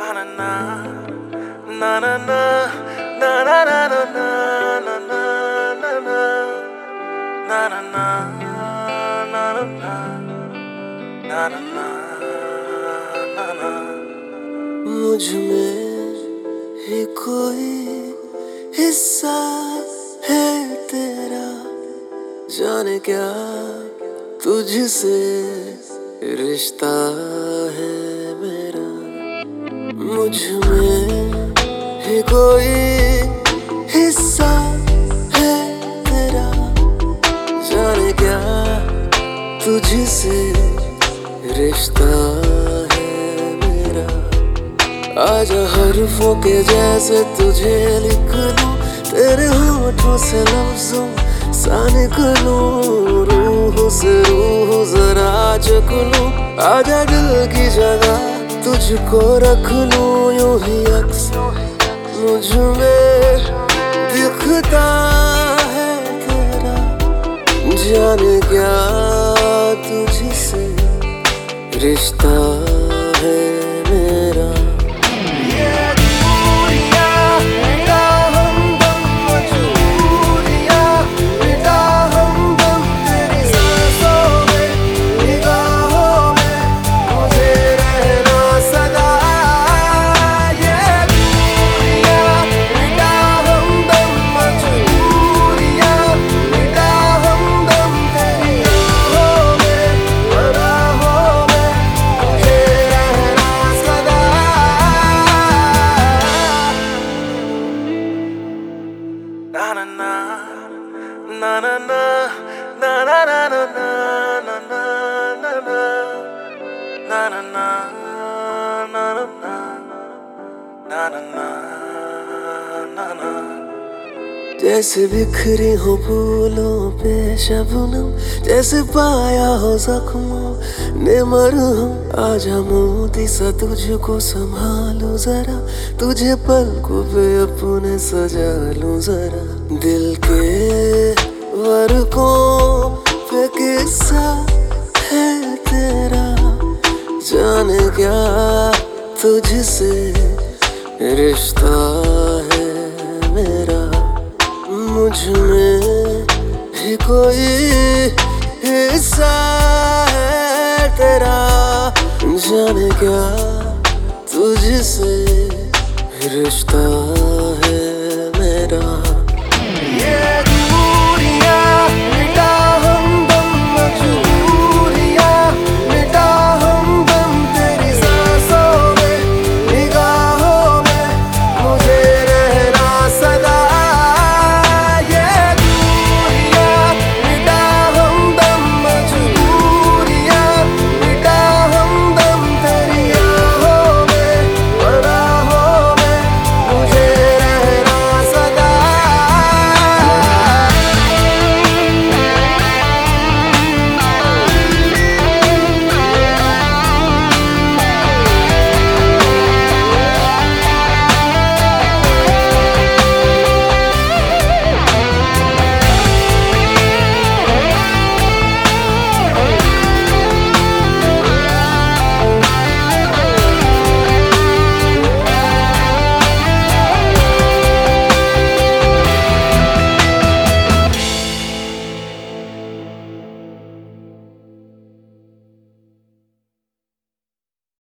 na na na na na na na na na na na na na na na na मुझ में ही कोई हिस्सा है तेरा, जाने क्या तुझसे रिश्ता है मेरा। मुझ में ही कोई हिस्सा है तेरा, जाने क्या तुझसे रिश्ता है मेरा। आजा हर्फों के जैसे तुझे लिख लूं, तेरे होठों से लफ्जों सा निकलूं, रूह से रूह जरा चख लूं। आजा दिल की जगह तुझको रख लूं, यूं ही अक्स मुझ में दिखता है तेरा, जाने क्या तुझसे रिश्ता है मेरा। na na na na na na na na na na na na na na na na। जैसे बिखरी हो फूलों पे शबनम, जैसे पाया हो जख्मों ने मरहम। आजा मोती सा तुझको संभालूं जरा, तुझे पलकों पे अपने सजा लूं जरा। दिल के वर्कों पे किस्सा है तेरा, जाने क्या तुझसे रिश्ता है मेरा। मुझ में भी कोई हिस्सा है तेरा, जाने क्या तुझसे रिश्ता है मेरा।